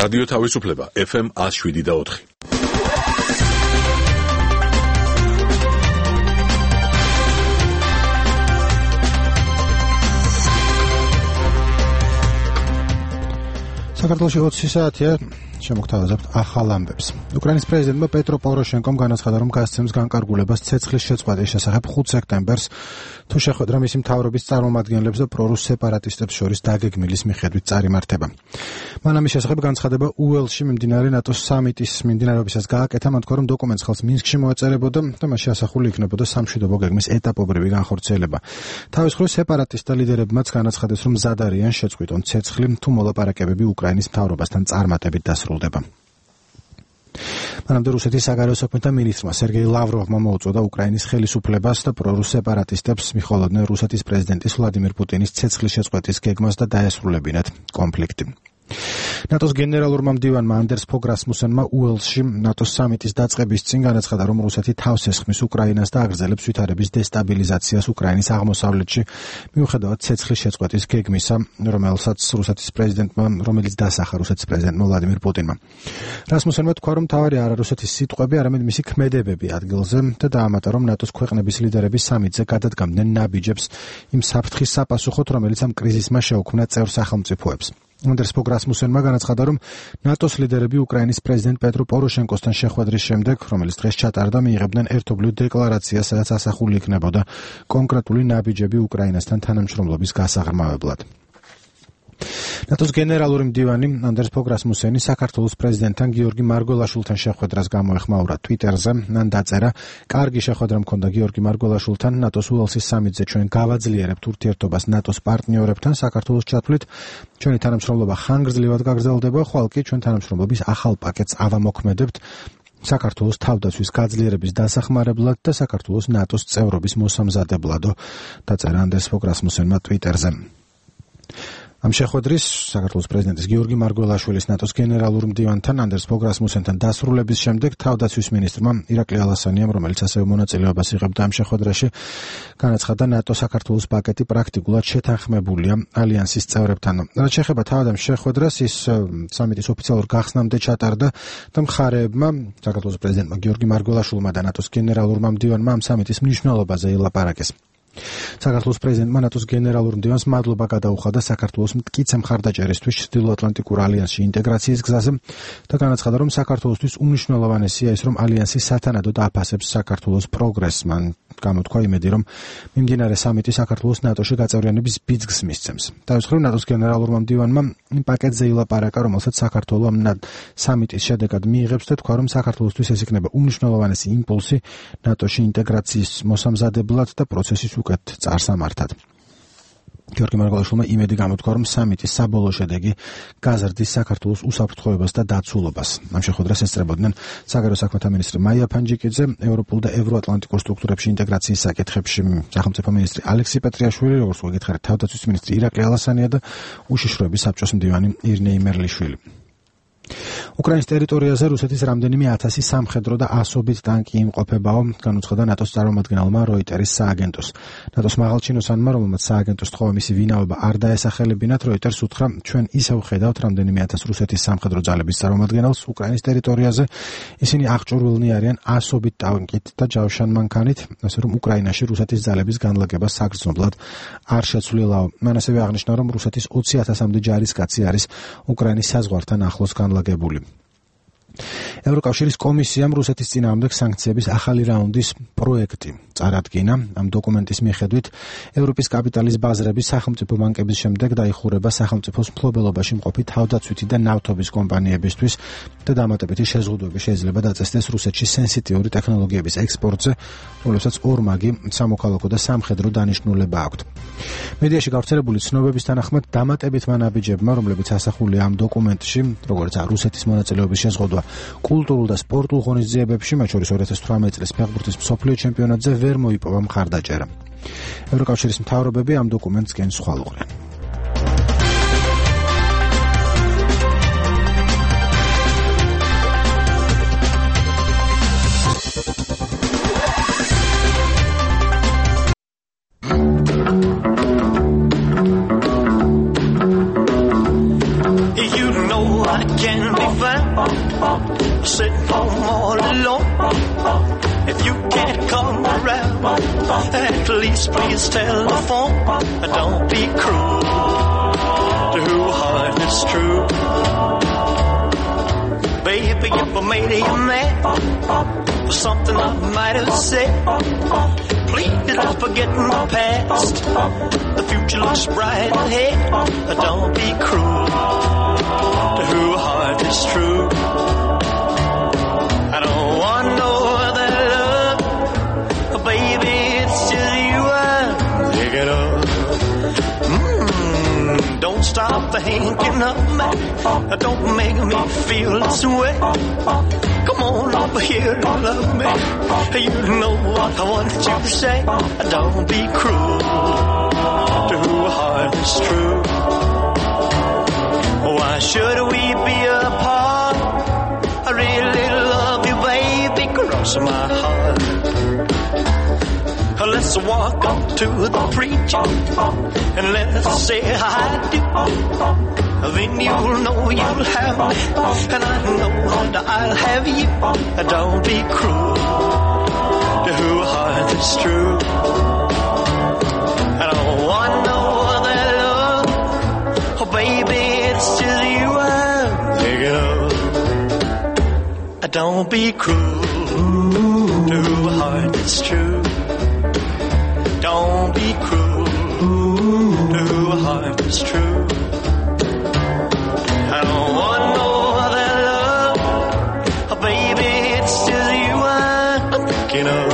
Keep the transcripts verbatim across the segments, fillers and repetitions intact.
რადიო თავისუფლება ეფ ემ one oh seven და four. საქართველოში ოცი საათია შემოგთავაზებთ ახალ ამბებს. უკრაინის პრეზიდენტმა პეტრო პოროშენკომ განაცხადა, რომ გასცემს განკარგულებას ცეცხლის შეწყვეტის შესახებ ხუთ სექტემბერს, თუ შეხვედრა მისი მთავრობის წარმომადგენლებს და პრორუს სეპარატისტებს შორის დაგეგმილის მიხედვით წარიმართება. მან ამის შესახებ განცხადება უელსში მიმდინარე ნატოს სამიტის მიმდინარეობისას გააკეთა, მან თქვა, რომ დოკუმენტს ხალხს მინსკში მოეწერებოდა და მასში ასახული იქნებოდა სამშვიდობო გეგმის ეტაპობრივი განხორციელება. თავის მხრივ სეპარატისტთა ლიდერებმაც განაცხადეს, რომ მზად არიან შეწყვიტონ ცეცხლი, თუ მოლაპარაკებები უკრაინის მთავრობასთან წარმატებით დასრულდება. მანამდე რუსეთის საგარეო საქმეთა მინისტრმა სერგეი ლავროვმა მოუწოდა უკრაინის ხელისუფლებას და პრორუს სეპარატისტებს მიხოლოდნენ რუსეთის პრეზიდენტის ვლადიმირ პუტინის ცეცხლის შეწყვეტის გეგმას და დაესრულებინათ კონფლიქტი. ნატოს გენერალურმა მდივანმა ანდერს ფოგ რასმუსენმა უელსში ნატოს სამიტის დაწყების წინ განაცხადა, რომ რუსეთი თავს ესხმის უკრაინას და აგრძელებს ვითარების დესტაბილიზაციას უკრაინის აღმოსავლეთში, მიუხედავად ცეცხლის შეწყვეტის გეგმისა, რომელსაც რუსეთის პრეზიდენტმა, რომელიც დასახა რუსეთის პრეზიდენტმა ვლადიმირ პუტინმა. რასმუსენმა თქვა, რომ თავარი არა რუსეთის სიტყვები, არამედ მისი ქმედებები ადგილზე და დაამატა, რომ ნატოს ქვეყნების ლიდერები სამიტზე გადადგამდნენ ნაბიჯებს იმ საფრთხის საპასუხოდ, რომელიც ამ კრიზისმა შეუქმნა წევრ სახელმწიფოებს. ანდერს ფოგ რასმუსენმა განაცხადა, რომ ნატოს ლიდერები უკრაინის პრეზიდენტ პეტრო პოროშენკოსთან შეხვედრის შემდეგ, რომელიც დღეს ჩატარდა, მიიღებდნენ ერთობლივ დეკლარაციას, სადაც ასახული იქნებოდა კონკრეტული ნაბიჯები უკრაინასთან თანამშრომლობის გასაღრმავებლად. ნატოს გენერალური მდივანი ანდერს ფოგ რასმუსენი საქართველოს პრეზიდენტთან გიორგი მარგველაშვილთან შეხვედრას გამოეხმაურა ტვიტერზე. მან დაწერა, კარგი შეხვედრა მქონდა გიორგი მარგველაშვილთან ნატოს უელსის სამიტზე, ჩვენ გავაძლიერებთ ურთიერთობას ნატოს პარტნიორებთან საქართველოს ჩათვლით, ჩვენი თანამშრომლობა ხანგრძლივად გაგრძელდება, ხვალ კი ჩვენ თანამშრომლობის ახალ პაკეტს ავამოქმედებთ საქართველოს თავდაცვის გაძლიერების დასახმარებლად და საქართველოს ნატოს წევრობის მოსამზადებლადო, დაწერა ანდერს ფოგ რასმუსენმა ტვიტერზე. ამ შეხვედრის საქართველოს პრეზიდენტის გიორგი მარგველაშვილის ნატოს გენერალურ მდივანთან ანდერს ფოგ რასმუსენთან დასრულების შემდეგ თავდაცვის მინისტრმა ირაკლი ალასანიამ, რომელიც ასევე მონაწილეობას იღებდა ამ შეხვედრაში, განაცხადა, ნატო საქართველოს პაკეტი პრაქტიკულად შეთანხმებულია ალიანსის წევრებთან. რაც შეეხება თავად ამ შეხვედრას, ის სამიტის ოფიციალურ გახსნამდე ჩატარდა და მხარეებმა, საქართველოს პრეზიდენტმა გიორგი მარგველაშვილმა და ნატოს გენერალურმა მდივანმა ამ სამიტის მნიშვნელობაზე ელაპარაკეს. საქართველოს პრეზიდენტმა ნატოს გენერალურ მდივანს მადლობა გადაუხადა საქართველოს მტკიცე მხარდაჭერისთვის ჩრდილოატლანტიკურ ალიანსში ინტეგრაციის გზაზე და განაცხადა, რომ საქართველოსთვის უმნიშვნელოვანესია ის, რომ ალიანსი სათანადოდ აფასებს საქართველოს პროგრესს. მან გამოთქვა იმედი, რომ მიმდინარე სამიტი საქართველოს ნატოში გაწევრიანების ბიძგს მისცემს. თავის მხრივ ნატოს გენერალურმა მდივანმა იმ პაკეტზე ილაპარაკა, რომელსაც საქართველო ამ სამიტის შედეგად მიიღებს და თქვა, რომ საქართველოსთვის ეს იქნება უმნიშვნელოვანესი იმპულსი ნატოში ინტეგრაციის მოსამზადებლად და პროცესის უკეთ წარსამართად. გიორგი მარგველაშვილმა იმედი გამოთქვა, რომ სამიტის საბოლოო შედეგი გაზრდის საქართველოს უსაფრთხოებას და დაცულობას. ამ შეხვედრას ესწრებოდნენ საგარეო საქმეთა მინისტრი მაია ფანჯიკიძე, ევროპულ და ევროატლანტიკურ სტრუქტურებში ინტეგრაციის საკითხებში სახელმწიფო მინისტრი ალექსი პეტრიაშვილი, როგორც ვუგითხარით, თავდაცვის მინისტრი ირაკლი ალასანია და უშიშროების საბჭოს მდივანი ირინეი მერლიშვილი. უკრაინის ტერიტორიაზე რუსეთის რამდენიმე ათასი სამხედრო და ასობით ტანკი იმყოფებაო, განუცხადა ნატოს წარმომადგენელმა როიტერის სააგენტოს. ნატოს მაღალჩინოსანმა, რომელმაც სააგენტოს თხოვა მისი ვინაობა არ დაესახელებინათ, როიტერს უთხრა, ჩვენ ისევ ხედავთ რამდენიმე ათას რუსეთის სამხედრო ძალების წარმომადგენელს უკრაინის ტერიტორიაზე, ისინი აღჭურვილნი არიან ასობით ტანკით და ჯავშან მანქანით, ასე რომ უკრაინაში რუსეთის ძალების განლაგება საგრძნობლად არ შეცვლილაო. მან ასევე აღნიშნა, რომ რუსეთის ოცი ათასამდე ჯარისკაცი არის უკრაინის საზღვართან ახლოს განლაგებული. ევროკავშირის კომისიამ რუსეთის წინააღმდეგ სანქციების ახალი რაუნდის პროექტი წარადგინა. ამ დოკუმენტის მიხედვით ევროპის კაპიტალის ბაზრების სახელმწიფო ბანკების შემდეგ დაიხურება სახელმწიფოს მფლობელობაში მყოფი თავდაცვითი და ნავთობის კომპანიებისთვის და დამატებითი შეზღუდვები შეიძლება დაწესდეს რუსეთში სენსიტიური ტექნოლოგიების ექსპორტზე, რომლებსაც ორმაგი სამოქალაქო და სამხედრო დანიშნულება აქვთ. მედიაში გავრცელებული ცნობების თანახმად დამატებითმა ნაბიჯებმა, რომლებიც ასახულია ამ დოკუმენტში, როგორც რუსეთის მონაწილეობის შეზღუდვა კულტურულ და სპორტულ ღონისძიებებში, მათ შორის ორი ათას თვრამეტი წლის ფეხბურთის მსოფლიო ჩემპიონატზე ვერ მოიპოვა მხარდაჭერა. ევროკავშირის მთავრობები ამ დოკუმენტს გენსხვალუყრიან. You know I can be At least please telephone. Don't be cruel to who heart is true. Baby, if I made you mad for something I might have said, please don't forget my past. The future looks bright ahead. Don't be cruel to who heart is true. I don't want no other love, baby, it's just you I'm thinking of. Mm, don't stop thinking of me. Don't make me feel this way. Come on over here and love me. You know what I want you to say. Don't be cruel to who heart is true. Why should we be apart? I really love you, baby, cross my heart. Let's walk up to the preacher and let's say I do. Then you'll know you'll have me, and I know that I'll have you. Don't be cruel to who heart is true. I don't want no other love, oh baby, it's just you I'm thinking of. Don't be cruel to who heart is true. Don't be cruel to who heart is true. I don't want no other love, oh baby, it's just you I'm thinking of.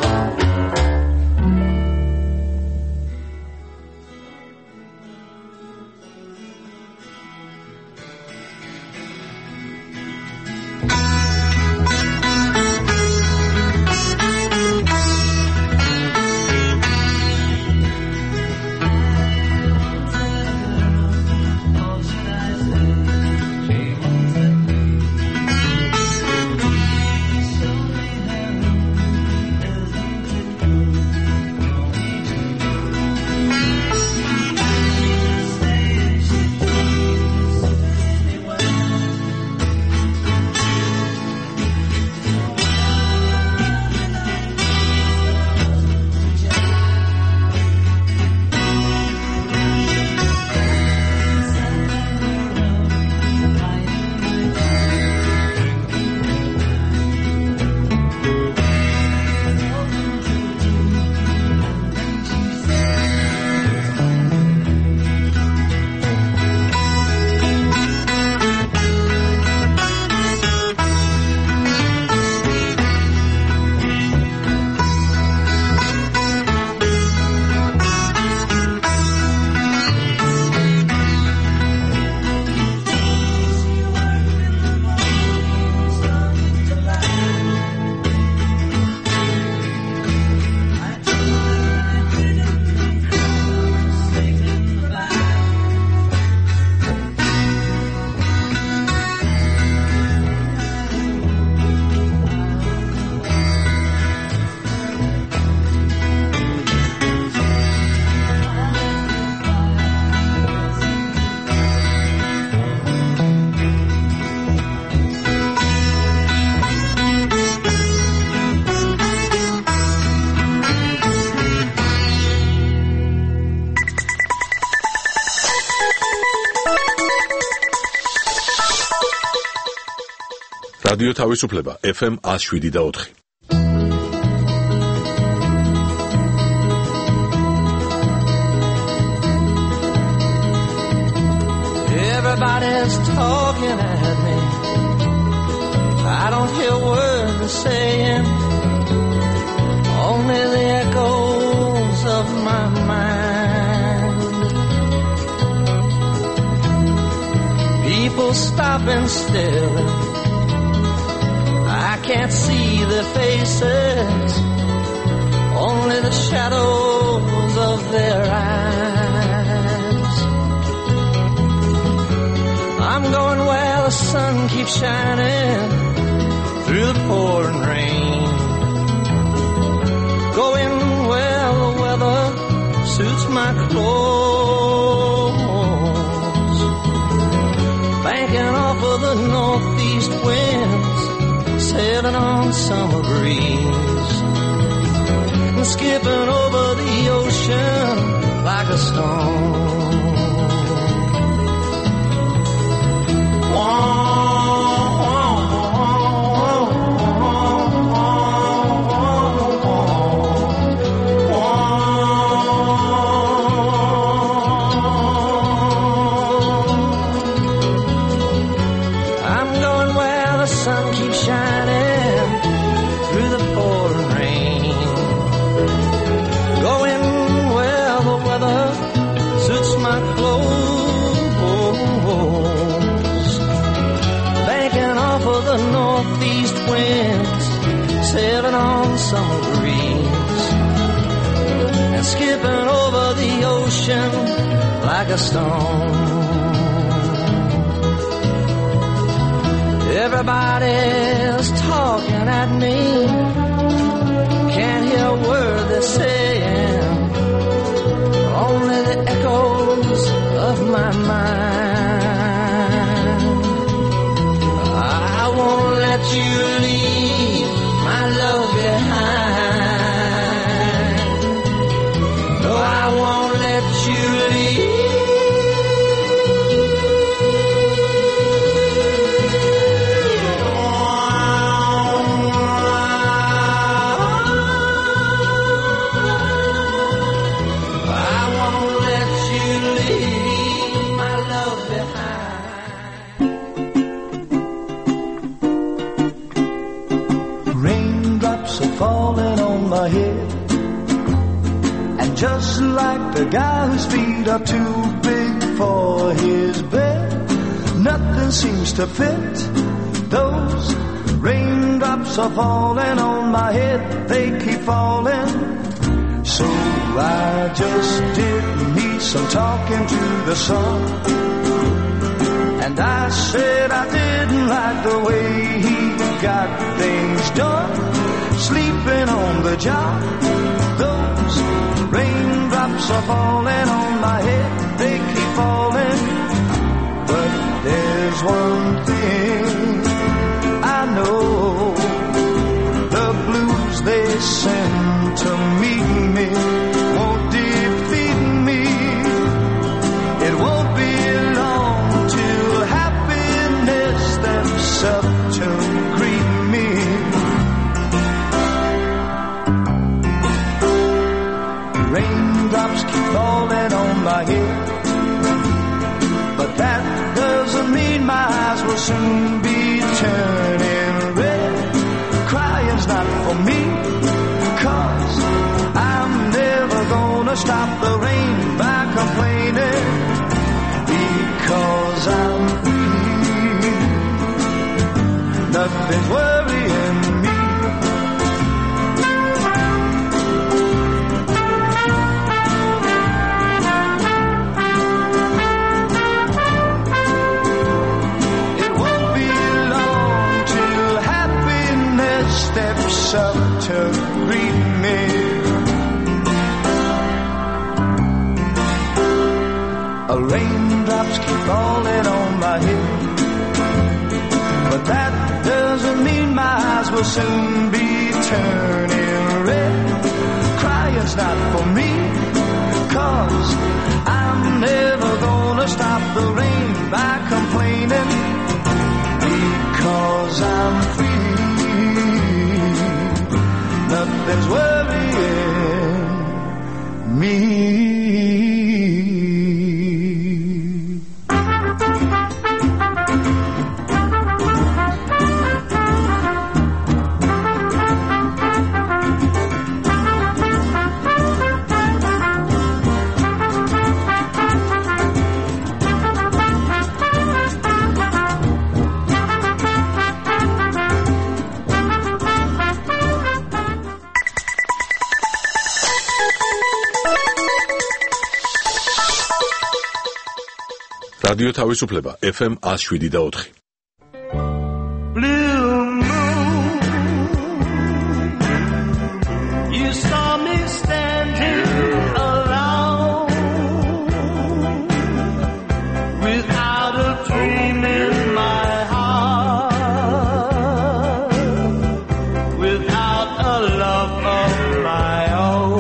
რადიო თავისუფლება ეფ ემ one oh seven და four. Everybody's talking at me. I don't hear words they're saying, only the echoes of my mind. People stopping still, I can't see their faces, only the shadows of their eyes. I'm going where the sun keeps shining through the pouring rain, going where the weather suits my clothes, banking off of the northeast winds, sailing on summer breeze, and skipping over the ocean like a stone. Whoa. Sailing on summer breeze and skipping over the ocean like a stone. Everybody's talking at me, can't hear a word they're saying, only the echoes of my mind. I won't let you leave my love behind. No, I won't let you leave. I won't let you leave my love behind. Raindrops are falling on my head, and just like the guy whose feet are too big for his bed, nothing seems to fit. Those raindrops are falling on my head, they keep falling. So I just did me some talking to the sun, and I said I didn't like the way he got things done, sleeping on the job. Those raindrops are falling on my head, they keep falling. But there's one thing I know, the blues they send to meet me won't defeat me. It won't be long till happiness steps up to greet me. Raindrops keep falling on my head, but that doesn't mean my eyes will soon be turning red. Crying's not for me, 'cause I'm never gonna stop the rain by complaining, because I'm free. Nothing's worrying me. Steps up to greet me. A raindrops keep falling on my head, but that doesn't mean my eyes will soon be turning red. Crying's not for me, 'cause I'm never gonna stop the rain by complaining, because I'm free. Nothing's worrying me. რადიო თავისუფლება ეფ ემ one oh seven და four. Blue moon, you saw me standing alone, without a dream in my heart, without a love of my own.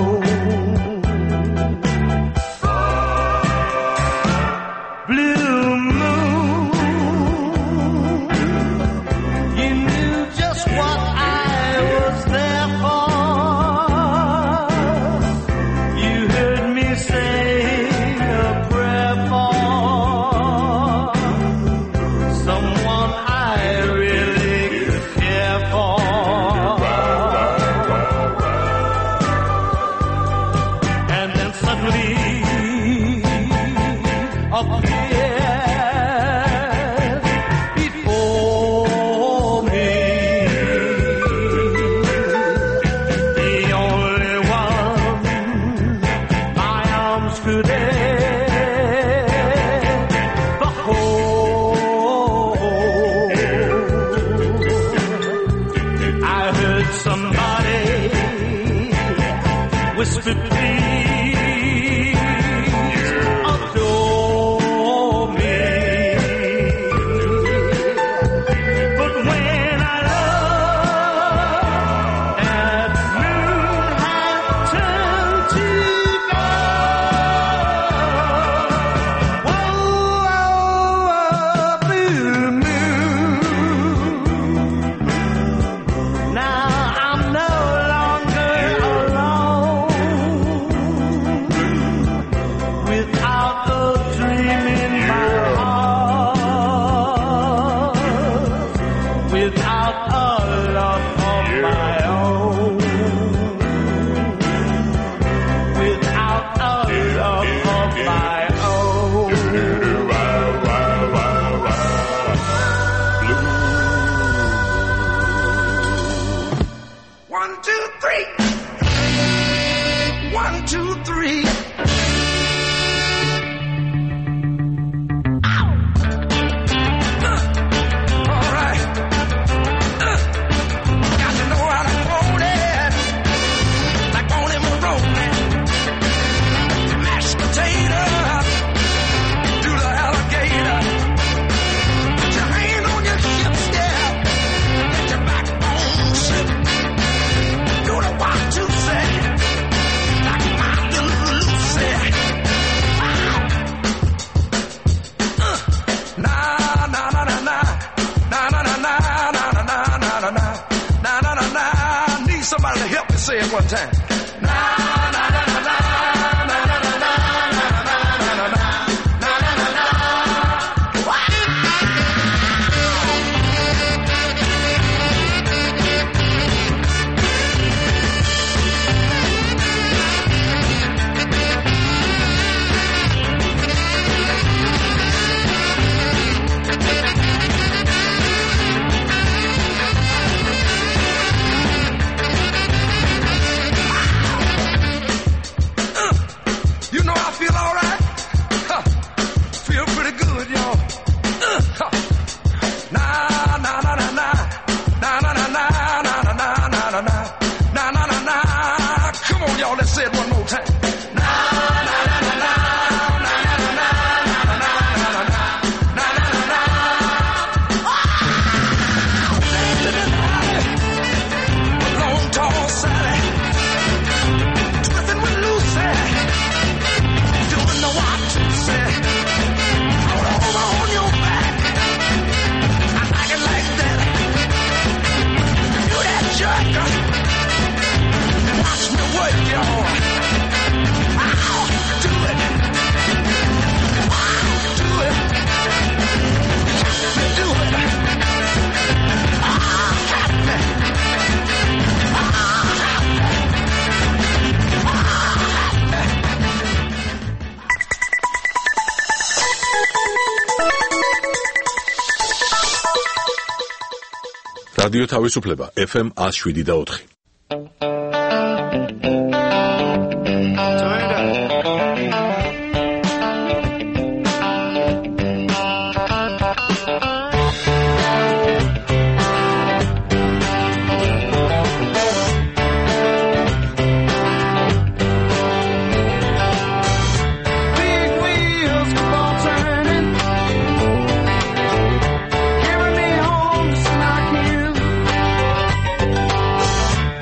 suddenly appeared before me. The only one my arms could ever hold. I heard somebody whisper, please adore me. But when I looked at moon had turned to gold. Whoa, whoa, blue moon. Now I'm no longer alone. Without a dream in my heart, without a love of my own, without a love of my own. One, two, three. One, two, three. Somebody to help me say it one time. Na na na na na na na na na na na na na. You know I feel all right. Huh. Feel pretty good, y'all. Uh, huh. Na na na na na na na na na na na na na na na na na na na. Come on, y'all. Let's say it one more time. Na na na na na na na na na na na na na na. Long tall Sally, twisting with Lucy. Doing the one, two, say, hold over on your back. I like it like that. Do that jerk. Watch me work, y'all. I'll do it. I'll do it. Let me do it. I'll have me. I'll have me. რადიო თავისუფლება ეფ ემ one oh seven და four. Big wheels keep on turning, carry me home to Smock Hill.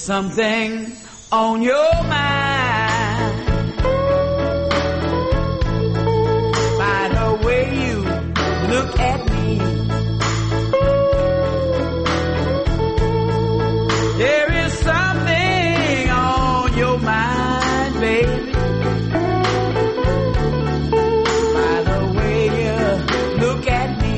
something on your mind. By the way you look at me, there is something on your mind, baby. By the way you look at me.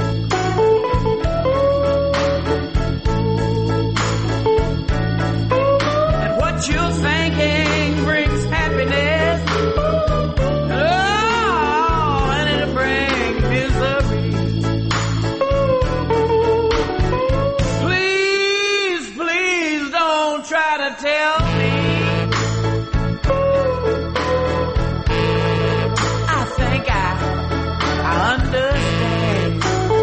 You're thinking brings happiness, oh, and it'll bring misery. Please, please don't try to tell me. I think I, I understand.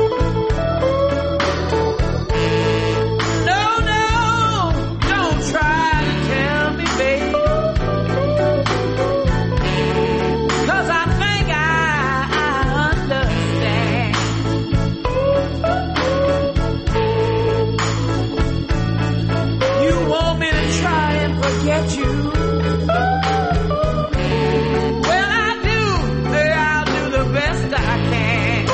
No, no, don't try. Get you. Well, I do. I'll do the best I can.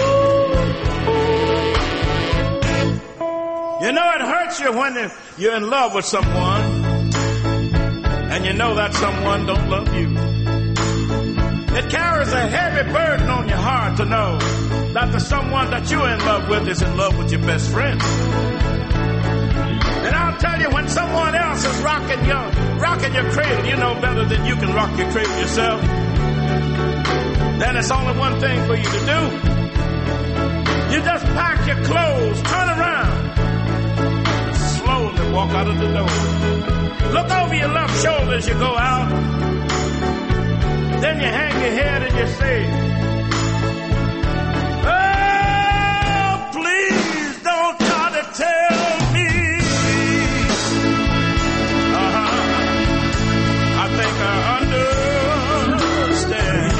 You know, it hurts you when you're in love with someone and you know that someone don't love you. It carries a heavy burden on your heart to know that the someone that you're in love with is in love with your best friend. And I'll tell you, when someone else is rocking your, rocking your cradle, you know better than you can rock your cradle yourself. Then it's only one thing for you to do. You just pack your clothes, turn around, and slowly walk out of the door. Look over your left shoulder as you go out. Then you hang your head and you say, oh, please don't try to tell me. I understand.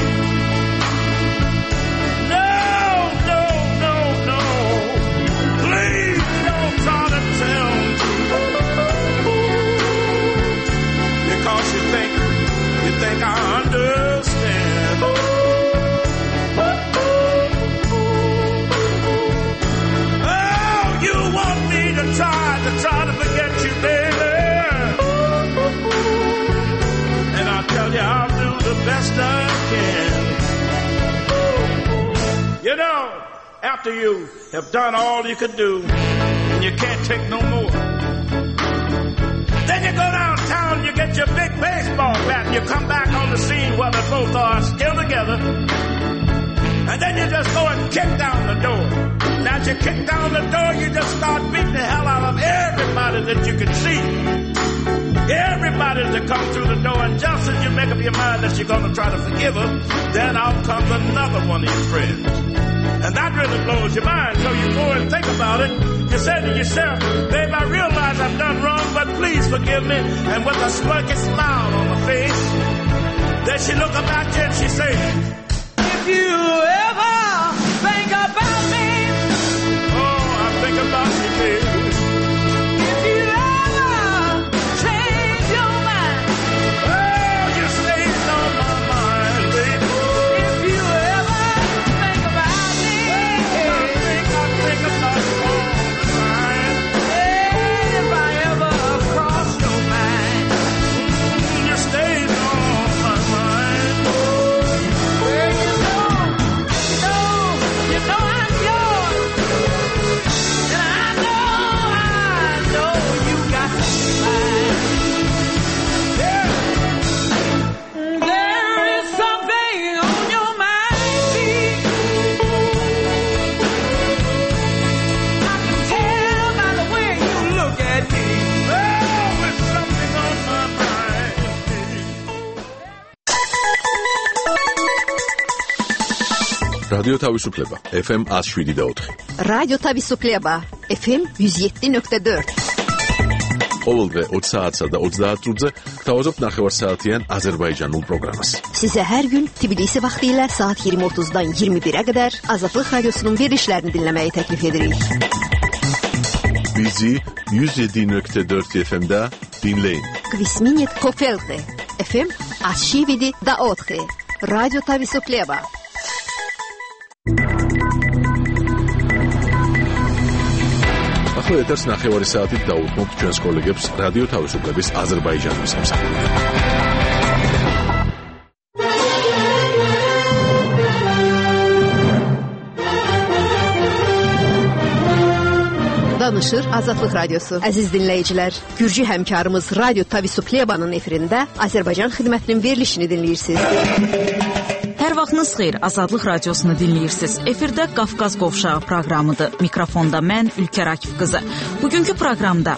No, no, no, no. Please don't try to tell me. Because you think, you think I understand. Oh, you want me to try, to try to forget you, baby. Tell you I'll do the best I can. You know, after you have done all you could do and you can't take no more, then you go downtown, you get your big baseball bat and you come back on the scene while they both are still together, and then you just go and kick down the door. Now as you kick down the door, you just start beating the hell out of everybody that you can see. Everybody that comes through the door, and just as you make up your mind that you're going to try to forgive her, then out comes another one of your friends. And that really blows your mind, so you go and think about it. You say to yourself, babe, I realize I've done wrong, but please forgive me. And with a smirky smile on her face, then she look up at you and she say, if you ever think about me, oh, I think about you, baby. რადიო თავისუფლება ეფ ემ one oh seven point four. რადიო თავისუფლება ეფ ემ one oh seven point four. ყოველდღე ოცი საათსა და ოცდაათ წუთზე გთავაზობთ ნახევარსაათიან აზერბაიჯანულ პროგრამას. Size her gün Tbilisi vaxtilə saat yirmi otuzdan iyirmi birə qədər Azadlıq Radiosunun verilişlərini dinləməyi təklif edirik. Bizi one oh seven point four eff em'də Dinleyin. Kvisminit Kofelte. F M Ashividi Daothe. Radio Tavisupleba. ახლა ეთერს ნახევარი საათით დაუთმობთ ჩვენს კოლეგებს რადიო თავისუფლების აზერბაიჯანის მსახურით. Danışır Azadlıq Radyosu. Əziz dinləyicilər, Gürcü həmkarımız Radio Tavisupleba'nın efirində Azərbaycan xidmətinin verilişini dinləyirsiniz. Hər vaxtınız xeyir, Azadlıq Radiosunu dinləyirsiniz. Efirdə Qafqaz Qovşağı proqramıdır. Mikrofonda mən Ülkər Akif qızı. Bugünkü proqramda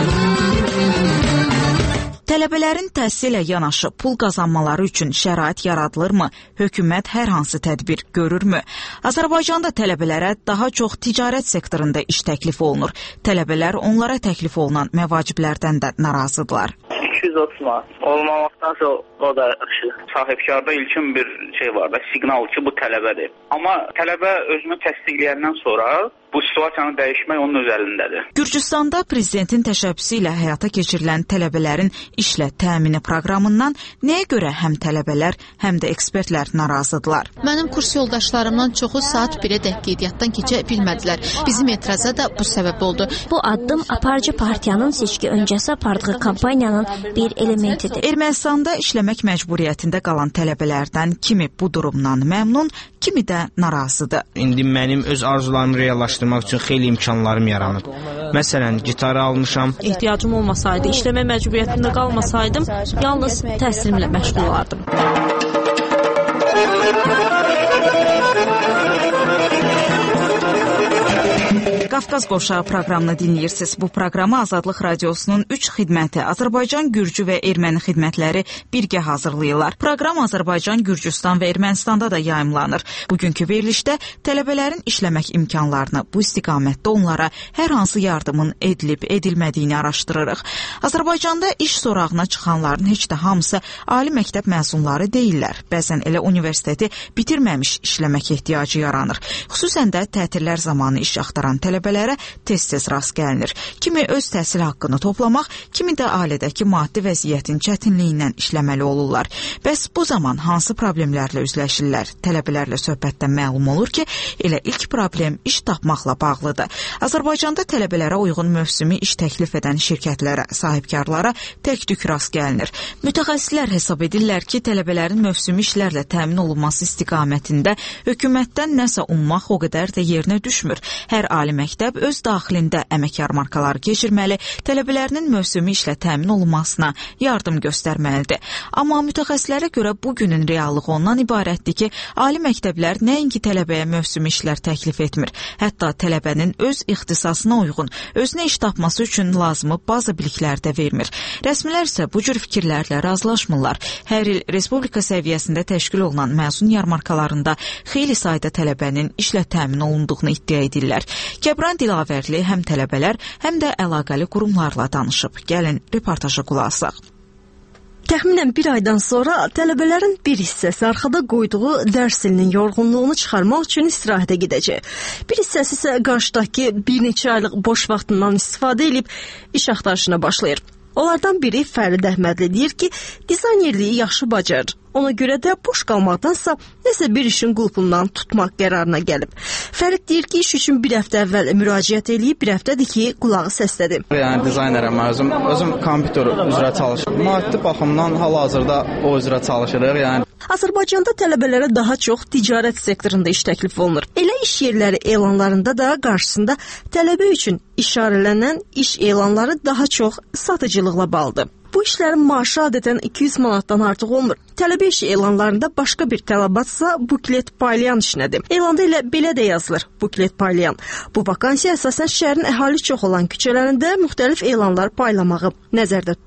tələbələrin təhsillə yanaşı pul qazanmaları üçün şərait yaradılırmı? Hökumət hər hansı tədbir görürmü? Azərbaycanda tələbələrə daha çox ticarət sektorunda iş təklif olunur. Tələbələr onlara təklif olunan məvaciblərdən də narazıdırlar. iki yüz otuz manat. Olmamaktansa o da yaxşı. Sahibkarda ilkin bir şey var da, siqnal ki, bu tələbədir. Amma tələbə özünü təsdiqləyəndən sonra bu situasiyanı dəyişmək onun öz əlindədir. Gürcüstanda prezidentin təşəbbüsü ilə həyata keçirilən tələbələrin işlə təmini proqramından nəyə görə həm tələbələr, həm də ekspertlər narazıdırlar? Mənim kurs yoldaşlarımdan çoxu saat birə dək qeydiyyatdan keçə bilmədilər. Bizim etiraza da bu səbəb oldu. Bu addım aparıcı partiyanın seçki öncəsi apardığı kampaniyanın bir elementidir. Ermənistanda işləmək məcburiyyətində qalan tələbələrdən kimi bu durumdan məmnun, kimi də narazıdır. İndi mənim öz arzularımı reallaşdırmaq üçün xeyli imkanlarım yaranıb. Məsələn, gitarı almışam. Ehtiyacım olmasaydı, işləmə məcburiyyətində qalmasaydım, yalnız təhsilimlə məşğul olardım. Qafqaz Qovşağı proqramını dinləyirsiniz. Bu proqramı Azadlıq Radiosunun üç xidməti, Azərbaycan, Gürcü və Erməni xidmətləri birgə hazırlayırlar. Proqram Azərbaycan, Gürcüstan və Ermənistanda da yayımlanır. Bugünkü verilişdə tələbələrin işləmək imkanlarını, bu istiqamətdə onlara hər hansı yardımın edilib, edilmədiyini araşdırırıq. Azərbaycanda iş sorağına çıxanların heç də hamısı ali məktəb məzunları deyillər. Bəzən elə universiteti bitirməmiş işləmək ehtiyacı yaranır. Xüsusən də tətillər zamanı iş axtaran tələbələrə tez-tez rast gəlinir. Kimi öz təhsil haqqını toplamaq, kimi də ailədəki maddi vəziyyətin çətinliyindən işləməli olurlar. Bəs bu zaman hansı problemlərlə üzləşirlər? Tələbələrlə söhbətdən məlum olur ki, elə ilk problem iş tapmaqla bağlıdır. Azərbaycanda tələbələrə uyğun mövsümi iş təklif edən şirkətlərə, sahibkarlara tək-tük rast gəlinir. Mütəxəssislər hesab edirlər ki, tələbələrin mövsümi işlərlə təmin olunması istiqamətində hökumətdən nəsə ummaq o qədər də yerinə düşmür. Hər ali məktəb öz daxilində əmək yarmarkaları keçirməli, tələbələrinin mövsümi işlə təmin olunmasına yardım göstərməlidir. Amma mütəxəssislərə görə bugünün reallığı ondan ibarətdir ki, ali məktəblər nəinki tələbəyə mövsümi işlər təklif etmir, hətta tələbənin öz ixtisasına uyğun, özünə iş tapması üçün lazımı bazı biliklər də vermir. Rəsmilər isə bu cür fikirlərlə razılaşmırlar. Hər il respublika səviyyəsində təşkil olunan məzun yarmarkalarında xeyli sayda tələbənin işlə təmin olunduğunu iddia edirlər. Kəbran Dilavərli həm tələbələr, həm də əlaqəli qurumlarla danışıb. Gəlin, reportaja qulaq asaq. Təxminən bir aydan sonra tələbələrin bir hissəsi arxada qoyduğu dərs ilinin yorğunluğunu çıxarmaq üçün istirahətə gedəcək. Bir hissəsi isə qarşıdakı bir neçə aylıq boş vaxtından istifadə edib iş axtarışına başlayır. Onlardan biri Fərid Əhmədli deyir ki, dizaynerliyi yaxşı bacarır. Ona görə də boş qalmaqdansa nəsə bir işin qulpundan tutmaq qərarına gəlib. Fərid deyir ki, iş üçün bir həftə əvvəl müraciət edib, bir həftədir ki, qulağı səslədi. Yəni dizaynerəm özüm, özüm kompüter üzrə çalışıram. Maddi baxımdan hal-hazırda o üzrə çalışırıq. Yəni Azərbaycanda tələbələrə daha çox ticarət sektorunda iş təklif olunur. Elə iş yerləri elanlarında da qarşısında tələbə üçün işarələnən iş elanları daha çox satıcılıqla bağlıdır. Bu işlərin maaşı adətən iki yüz manatdan artıq olmur. Tələbə işi elanlarında başqa bir tələbatsa buklet paylayan işinədir. Elanda elə belə də yazılır, buklet paylayan. Bu vakansiya əsasən şəhərin əhali çox olan küçələrində müxtəlif elanlar paylamağı nəzərdə tutur.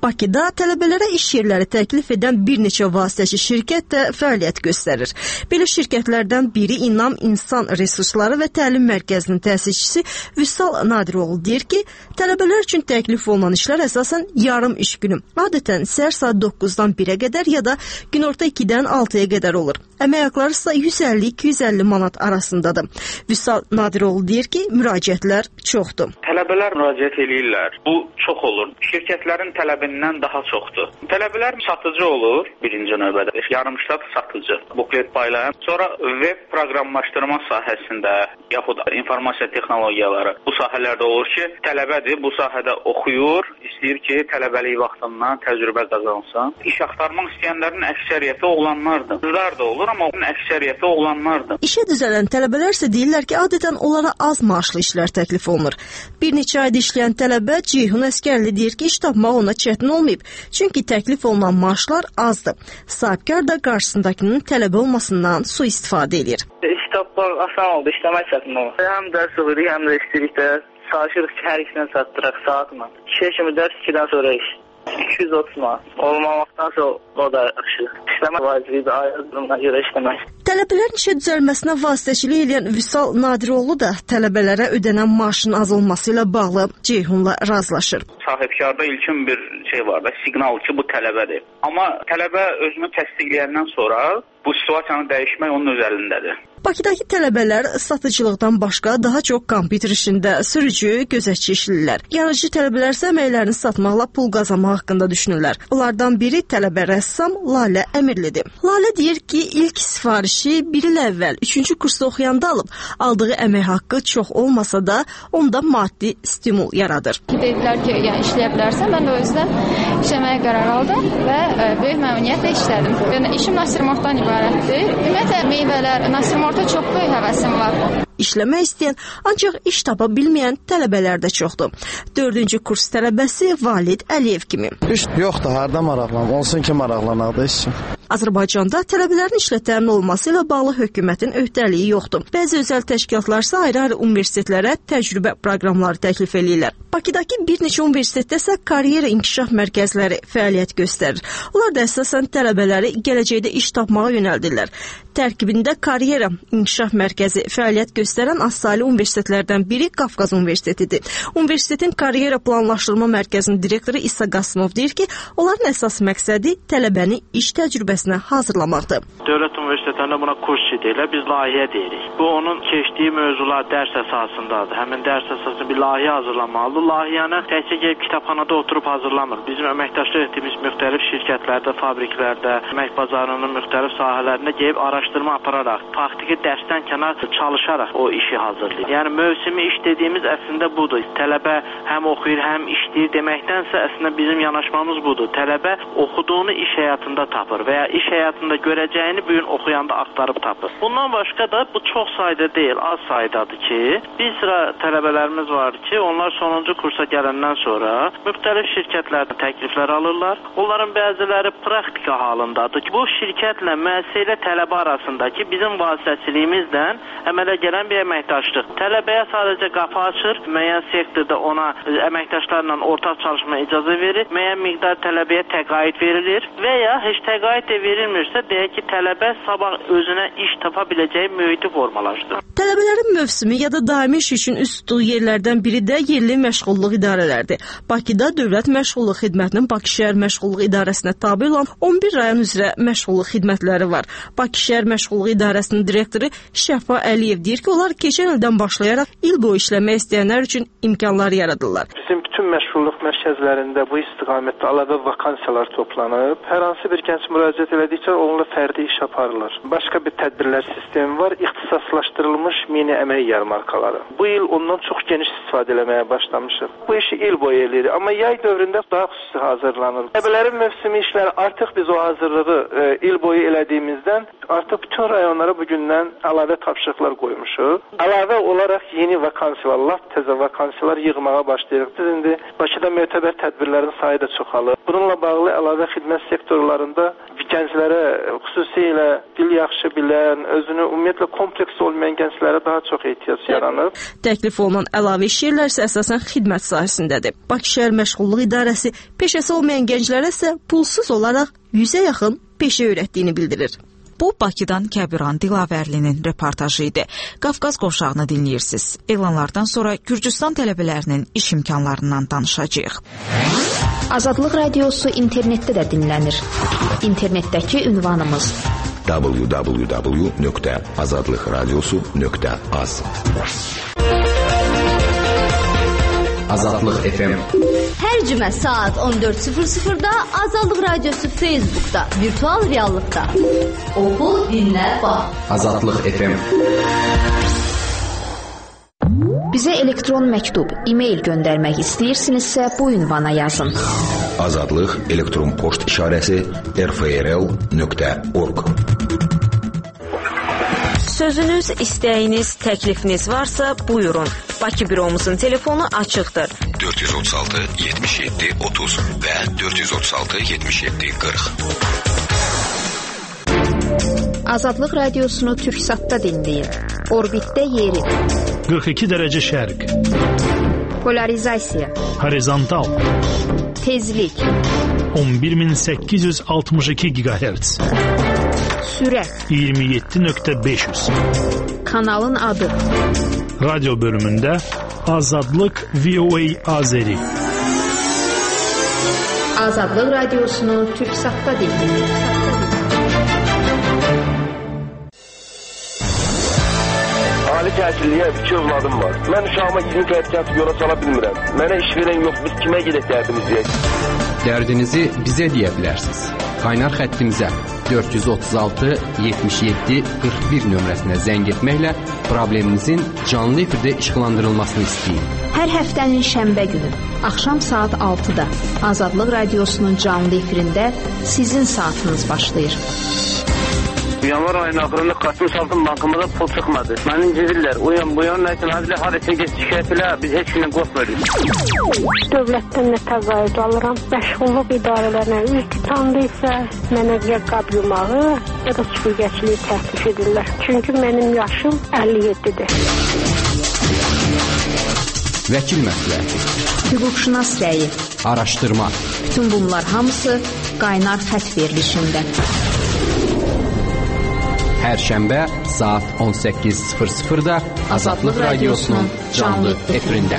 Bakıda tələbələrə iş yerləri təklif edən bir neçə vasitəçi şirkət də fəaliyyət göstərir. Belə şirkətlərdən biri İnam İnsan Resursları və Təlim Mərkəzinin təsisçisi Vüsal Nadiroğlu deyir ki, tələbələr üçün təklif olunan işlər əsasən yarım iş günü. Adətən səhər saat doqquzdan birə qədər ya da günorta ikidən altıya qədər olur. Əmək haqları isə yüz əlli iki yüz əlli manat arasındadır. Vüsal Nadiroğlu deyir ki, müraciətlər çoxdur. Tələbələr müraciət eləyirlər. Bu çox olur. Şirkətlərin tələbindən daha çoxdur. Tələbələr satıcı olur birinci növbədə. Yarımştat satıcı. Buklet paylayan. Sonra web proqramlaşdırma sahəsində yaxud informasiya texnologiyaları bu sahələrdə olur ki, tələbədir, bu sahədə oxuyur, istəyir ki, tələbəlik vaxtından təcrübə qazansın. İş axtarmaq istəyənlərin əksəriyyəti oğlanlardır. Qızlar da olur, amma onun əksəriyyəti oğlanlardır. İşə düzələn tələbələr isə deyirlər ki, adətən onlara az maaşlı işlər təklif olunur. Bir neçə ayda işləyən tələbə Ceyhun Əskərli deyir ki, iş tapmaq ona çətin olmayıb. Çünki təklif olunan maaşlar azdır. Sahibkar da qarşısındakının tələbə olmasından sui-istifadə edir. İş tapmaq asan oldu, işləmək çətin oldu. Həm dərs oxuyuruq, həm də işləyirik də. Çalışırıq ki, hər işdən çatdıraq saatla. İkiyə kimi dərs, ikidən sonra iş. iki yüz otuz manat. Olmamaktansa o da yaxşı. İşləmək vacibdir, ayrıldığına görə işləmək. Tələbələrin işə düzəlməsinə vasitəçilik edən Vüsal Nadiroğlu da tələbələrə ödənən maaşın az olması ilə bağlı Ceyhunla razılaşır. Sahibkarda ilkin bir şey var da, siqnal ki, bu tələbədir. Amma tələbə özünü təsdiqləyəndən sonra bu situasiyanı dəyişmək onun öz əlindədir. Bakıdakı tələbələr satıcılıqdan başqa daha çox kompüter işində sürücü, gözətçi işləyirlər. Yanıcı tələbələr isə əməklərini satmaqla pul qazanmaq haqqında düşünürlər. Bunlardan biri tələbə rəssam Lalə Əmirlidir. Lalə deyir ki, ilk sifarişi bir il əvvəl üçüncü kursda oxuyanda alıb. Aldığı əmək haqqı çox olmasa da onda maddi stimul yaradır. Dedilər ki, yəni işləyə bilərsən. Mən də o yüzden işləməyə qərar aldım və e, böyük məmnuniyyətlə işlədim. Yəni işim nasirimortdan ibarətdir. Ümumiyyətlə meyvələr, nasirimorta çox böyük həvəsim var. İşləmək istəyən, ancaq iş tapa bilməyən tələbələr də çoxdur. Dördüncü kurs tələbəsi Valid Əliyev kimi. İş yoxdur, harda maraqlanım, olsun ki maraqlanaq da iş. Azərbaycanda tələbələrin işlə təmin olması ilə bağlı hökumətin öhdəliyi yoxdur. Bəzi özəl təşkilatlar isə ayrı-ayrı universitetlərə təcrübə proqramları təklif edirlər. Bakıdakı bir neçə universitetdə isə karyera inkişaf mərkəzləri fəaliyyət göstərir. Onlar da əsasən tələbələri gələcəkdə iş tapmağa yönəldirlər. Tərkibində karyera inkişaf mərkəzi fəaliyyət göstərən azsaylı universitetlərdən biri Qafqaz Universitetidir. Universitetin karyera planlaşdırma mərkəzinin direktoru İsa Qasımov deyir ki, onların əsas məqsədi tələbəni iş təcrübəsinə hazırlamaqdır. Dövlət universitetlərində buna kurs deyirlər, biz layihə deyirik. Bu onun keçdiyi mövzular dərs əsasındadır. Həmin dərs əsasında bir layihə hazırlamalıdır. Layihəni təkcə gəlib kitabxanada oturub hazırlamır. Bizim əməkdaşlıq etdiyimiz müxtəlif şirkətlərdə, fabriklərdə, əmək bazarının müxtəlif sahələrində gəlib araşdırma apararaq, faktiki dərsdən kənar çalışaraq o işi hazırlayır. Yəni mövsümi iş dediyimiz əslində budur. Tələbə həm oxuyur, həm işləyir deməkdənsə əslində bizim yanaşmamız budur. Tələbə oxuduğunu iş həyatında tapır və ya iş həyatında görəcəyini bu gün oxuyanda axtarıb tapır. Bundan başqa da bu çox sayda deyil, az saydadır ki, bir sıra tələbələrimiz var ki, onlar sonuncu kursa gələndən sonra müxtəlif şirkətlərdən təkliflər alırlar. Onların bəziləri praktika halındadır ki, bu şirkətlə müəssisə ilə tələbə arasındakı bizim vasitəçiliyimizlə əmələ gələn bir əməkdaşlıq. Tələbəyə sadəcə qapı açır, müəyyən sektorda ona əməkdaşlarla ortaq çalışma icazə verir, müəyyən miqdar tələbəyə təqaüd verilir və ya heç təqaüd də verilmirsə, deyək ki, tələbə sabah özünə iş tapa biləcəyi mühiti formalaşdırır. Tələbələrin mövsümü ya da daimi iş üçün üst tutduğu yerlərdən biri də yerli məşğulluq idarələrdir. Bakıda Dövlət Məşğulluq Xidmətinin Bakı şəhər məşğulluq idarəsinə tabe olan on bir rayon üzrə məşğulluq xidmətləri var. Bakı şəhər məşğulluq idarəsinin direktoru Şəfa Əliyev deyir ki, onlar keçən ildən başlayaraq il boyu işləmək istəyənlər üçün imkanlar yaradırlar. Bizim bütün məşğulluq mərkəzlərində bu istiqamətdə əlavə vakansiyalar toplanıb. Hər hansı bir gənc müraciət elədikcə onunla fərdi iş aparılır. Başqa bir tədbirlər sistemi var, ixtisaslaşdırılmış mini əmək yarmarkaları. Bu il ondan çox geniş istifadə eləməyə başlamışıq. Bu işi il boyu eləyirik, amma yay dövründə daha xüsusi hazırlanır. Tələbələrin mövsümi işləri artıq biz o hazırlığı e, il boyu elədiyimizdən artıq bütün rayonlara bugündən əlavə tapşırıqlar qoymuşuq. Əlavə olaraq yeni vakansiyalar, lap təzə vakansiyalar yığmağa başlayırıq. Biz indi Bakıda mötəbər tədbirlərin sayı da çoxalır. Bununla bağlı əlavə xidmət sektorlarında gənclərə, xüsusilə dil yaxşı bilən, özünü ümumiyyətlə kompleks olmayan gənclərə daha çox ehtiyac yaranıb. Təklif olunan əlavə iş yerləri isə əsasən xidmət sahəsindədir. Bakı Şəhər Məşğulluq İdarəsi peşəsi olmayan gənclərə isə pulsuz olaraq yüzə yaxın peşə öyrətdiyini bildirir. Bu, Bakıdan Kəbiran Dilavərlinin reportajı idi. Qafqaz qovşağını dinləyirsiniz. Elanlardan sonra Gürcüstan tələbələrinin iş imkanlarından danışacağıq. Azadlıq radiosu internetdə də dinlənir. İnternetdəki ünvanımız w w w nöqtə azadlıqradiosu nöqtə az. Azadlıq F M. Hər cümə saat on dörd sıfır sıfırda Azadlıq Radiosu Facebook'da, virtual reallıqda. Oxu, dinlə, bax. Azadlıq F M. Bizə elektron məktub, e-mail göndərmək istəyirsinizsə bu ünvana yazın. Azadlıq elektron poçt işarəsi r f r l nöqtə org. Sözünüz, istəyiniz, təklifiniz varsa buyurun. Bakı büromuzun telefonu açıqdır. dörd yüz otuz altı yetmiş yeddi otuz və dörd yüz otuz altı yetmiş yeddi qırx. Azadlıq radiosunu Türksatda dinləyin. Orbitdə yeri. qırx iki dərəcə şərq. Polarizasiya. Horizontal. Tezlik. on bir min səkkiz yüz altmış iki gigahertz. Sürət. iyirmi yeddi nöqtə beş yüz. Kanalın adı. Radyo bölümündə Azadlıq V O A Azeri. Azadlıq radiosunu Türksatda dinləyin. Ali təhsilliyə iki övladım var. Mən uşağıma yeni təhsilat yola sala bilmirəm. Mənə iş verən yox, biz kimə gedək dərdimiz deyək? Dərdinizi bizə deyə bilərsiniz. Qaynar xəttimizə dörd yüz otuz altı yetmiş yeddi qırx bir nömrəsinə zəng etməklə probleminizin canlı efirdə işıqlandırılmasını istəyin. Hər həftənin şənbə günü axşam saat altıda Azadlıq radiosunun canlı efirində sizin saatınız başlayır. Yanvar ayının axırında Qasım Saltın bankımıza pul çıxmadı. Məni incidirlər. O yan bu yan nəsə nazirlər harasına geç şikayət elə, biz heç kimdən qorxmuyoruz. Dövlətdən nə təqaüd alıram. Məşğulluq idarələrinə üz tutandı isə mənə ya qab yumağı, ya da süpürgəçiliyi təklif edirlər. Çünki mənim yaşım əlli yeddidir. Vəkil məsləhəti. Hüquqşünas rəyi. Araşdırma. Bütün bunlar hamısı qaynar xət verilişində. Hər şənbə saat on səkkiz sıfır sıfırda Azadlıq radiosunun canlı efirində.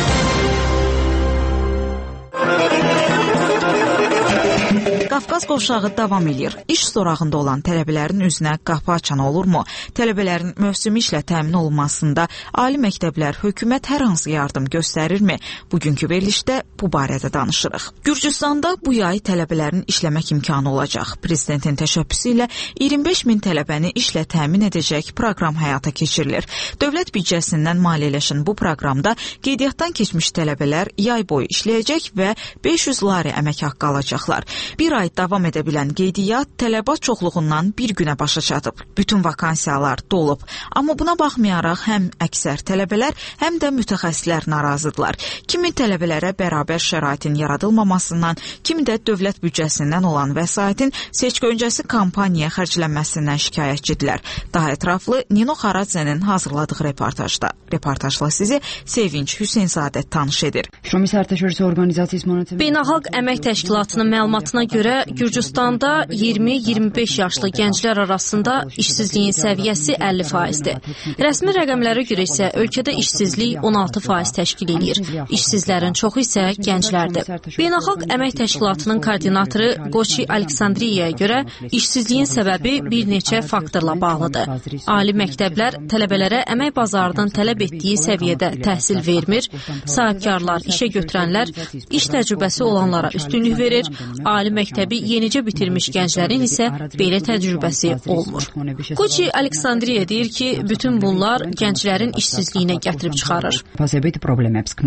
Qafqaz qovşağı davam edir. İş sorağında olan tələbələrin üzünə qapı açan olurmu? Tələbələrin mövsümi işlə təmin olunmasında ali məktəblər, hökumət hər hansı yardım göstərirmi? Bugünkü verilişdə bu barədə danışırıq. Gürcüstanda bu yay tələbələrin işləmək imkanı olacaq. Prezidentin təşəbbüsü ilə iyirmi beş min tələbəni işlə təmin edəcək proqram həyata keçirilir. Dövlət büdcəsindən maliyyələşən bu proqramda qeydiyyatdan keçmiş tələbələr yay boyu işləyəcək və beş yüz lari əmək haqqı alacaqlar. Bir ay davam edə bilən qeydiyyat tələbat çoxluğundan bir günə başa çatıb. Bütün vakansiyalar dolub. Amma buna baxmayaraq həm əksər tələbələr, həm də mütəxəssislər narazıdırlar. Kimi tələbələrə bərabər şəraitin yaradılmamasından, kimi də dövlət büdcəsindən olan vəsaitin seçki öncəsi kampaniyaya xərclənməsindən şikayətçidirlər. Daha ətraflı Nino Xaradzənin hazırladığı reportajda. Reportajla sizi Sevinç Hüseynzadə tanış edir. Beynəlxalq Əmək Təşkilatının məlumatına görə Gürcüstanda iyirmi iyirmi beş yaşlı gənclər arasında işsizliyin səviyyəsi əlli faizdir. Rəsmi rəqəmlərə görə isə ölkədə işsizlik on altı faiz təşkil edir. İşsizlərin çoxu isə gənclərdir. Beynəlxalq Əmək Təşkilatının koordinatoru Qoçi Aleksandriyaya görə işsizliyin səbəbi bir neçə faktorla bağlıdır. Ali məktəblər tələbələrə əmək bazarının tələb etdiyi səviyyədə təhsil vermir, sahibkarlar, işə götürənlər iş təcrübəsi olanlara üstünlük verir, ali məktəbi yenicə bitirmiş gənclərin isə belə təcrübəsi olmur. Qoçi Aleksandriya deyir ki, bütün bunlar gənclərin işsizliyinə gətirib çıxarır.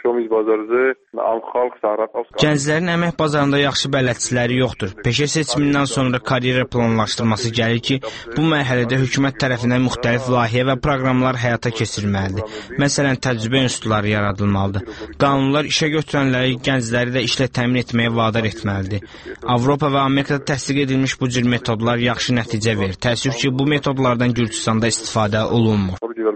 Gənclərin əmək bazarında yaxşı bələdçiləri yoxdur. Peşə seçimindən sonra karyera planlaşdırması gəlir ki, bu mərhələdə hökumət tərəfindən müxtəlif layihə və proqramlar həyata keçirilməlidir. Məsələn, təcrübə institutları yaradılmalıdır. Qanunlar işə götürənləri, gəncləri də işlə təmin etməyə vadar etməlidir. Avropa və Amerikada təsdiq edilmiş bu cür metodlar yaxşı nəticə verir. Təəssüf ki, bu metodlardan Gürcüstanda istifadə olunmur.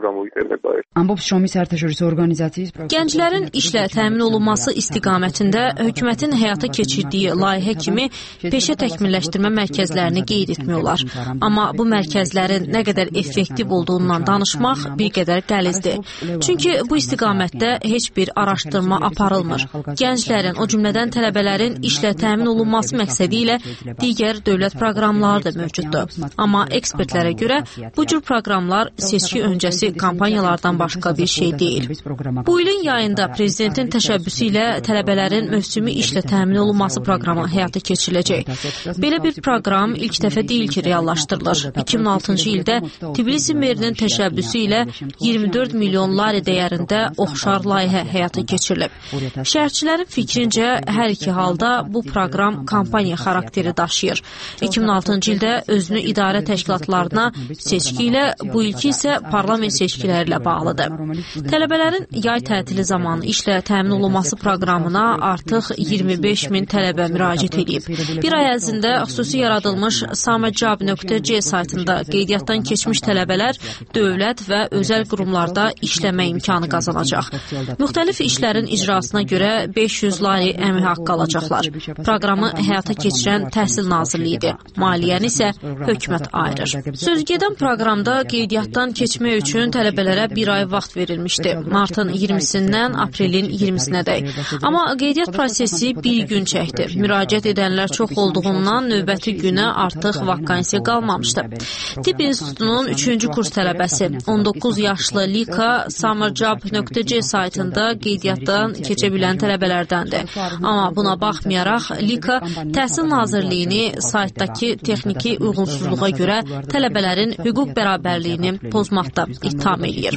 Gənclərin işlə təmin olunması istiqamətində hökumətin həyata keçirdiyi layihə kimi peşə təkmilləşdirmə mərkəzlərini qeyd etmək olar. Amma bu mərkəzlərin nə qədər effektiv olduğundan danışmaq bir qədər qəlizdir. Çünki bu istiqamətdə heç bir araşdırma aparılmır. Gənclərin, o cümlədən tələbələrin işlə təmin olunması məqsədi ilə digər dövlət proqramları da mövcuddur. Amma ekspertlərə görə bu cür proqramlar seçki öncəsi kampanyalardan başqa bir şey deyil. Bu ilin yayında prezidentin təşəbbüsü ilə tələbələrin mövsümi işlə təmin olunması proqramı həyata keçiriləcək. Belə bir proqram ilk dəfə deyil ki, reallaşdırılır. iki min altıncı ildə Tbilisi merinin təşəbbüsü ilə iyirmi dörd milyon lari dəyərində oxşar layihə həyata keçirilib. Şərhçilərin fikrincə hər iki halda bu proqram kampaniya xarakteri daşıyır. iki min altıncı ildə özünü idarə təşkilatlarına seçki ilə, bu ilki isə parlament seçkiləri ilə bağlıdır. Tələbələrin yay tətili zamanı işlə təmin olunması proqramına artıq iyirmi beş min tələbə müraciət edib. Bir ay ərzində xüsusi yaradılmış samajab nöqtə c saytında qeydiyyatdan keçmiş tələbələr dövlət və özəl qurumlarda işləmə imkanı qazanacaq. Müxtəlif işlərin icrasına görə beş yüz lari əmək haqqı alacaqlar. Proqramı həyata keçirən Təhsil Nazirliyidir. Maliyyəni isə hökumət ayırır. Sözgedən proqramda qeydiyyatdan keçmək üçün tələbələrə bir ay vaxt verilmişdi. Martın iyirmisindən aprelin iyirmisinədək. Amma qeydiyyat prosesi bir gün çəkdi. Müraciət edənlər çox olduğundan növbəti günə artıq vakansiya qalmamışdı. Tibb İnstitutunun üçüncü kurs tələbəsi on doqquz yaşlı Lika samajab nöqtə c saytında qeydiyyatdan keçə bilən tələbələrdəndir. Amma buna baxmayaraq Lika Təhsil Nazirliyini saytdakı texniki uyğunsuzluğa görə tələbələrin hüquq bərabərliyini pozmaqda ittiham edir.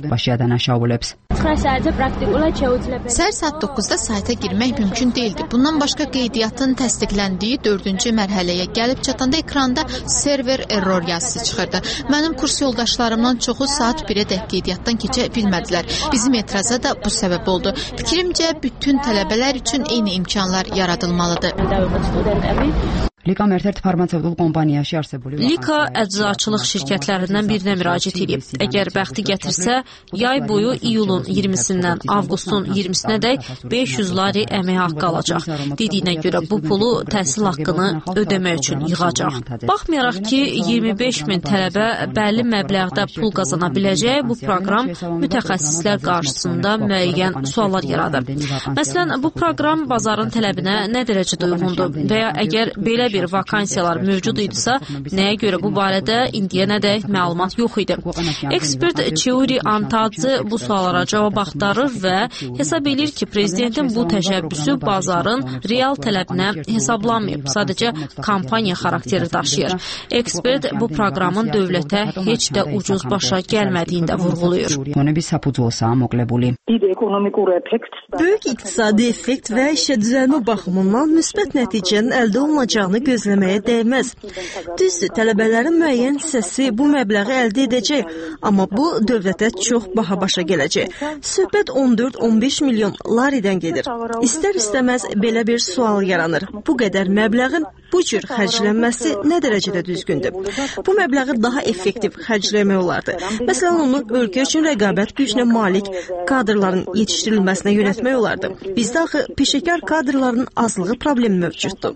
Səhər saat doqquzda sayta girmək mümkün deyildi. Bundan başqa qeydiyyatın təsdiqləndiyi dördüncü mərhələyə gəlib çatanda ekranda server error yazısı çıxırdı. Mənim kurs yoldaşlarımdan çoxu saat birədək qeydiyyatdan keçə bilmədilər. Bizim etirazə də bu səbəb oldu. Fikrimcə bütün tələbələr üçün eyni imkanlar yaradılmalıdır. Lika ერთ-ერთ ფარმაცევტულ კომპანიაში არსებული Lika əczaçılıq şirkətlərindən birinə müraciət edib. Əgər bəxti gətirsə, yay boyu iyulun iyirmisindən avqustun iyirmisinədək beş yüz lari əmək haqqı alacaq. Dediyinə görə bu pulu təhsil haqqını ödəmək üçün yığacaq. Baxmayaraq ki, iyirmi beş min tələbə bəlli məbləğdə pul qazana biləcək, bu proqram mütəxəssislər qarşısında müəyyən suallar yaradır. Məsələn, bu proqram bazarın tələbinə nə dərəcədə uyğundur və ya əgər belə bir vakansiyalar mövcud idisə, nəyə görə bu barədə indiyənədək məlumat yox idi. Ekspert Çiuri Antadze bu suallara cavab axtarır və hesab edir ki, prezidentin bu təşəbbüsü bazarın real tələbinə hesablanmayıb, sadəcə kampaniya xarakteri daşıyır. Ekspert bu proqramın dövlətə heç də ucuz başa gəlmədiyini də vurğulayır. Böyük iqtisadi effekt və işə düzəlmə baxımından müsbət nəticənin əldə olunacağını gözləməyə dəyməz. Düzdür, tələbələrin müəyyən hissəsi bu məbləği əldə edəcək, amma bu dövlətə çox baha başa gələcək. Söhbət on dörd on beş milyon laridən gedir. İstər-istəməz belə bir sual yaranır. Bu qədər məbləğin bu cür xərclənməsi nə dərəcədə düzgündür? Bu məbləği daha effektiv xərcləmək olardı. Məsələn, onu ölkə üçün rəqabət gücünə malik kadrların yetişdirilməsinə yönətmək olardı. Bizdə axı peşəkar kadrların azlığı problemi mövcuddur.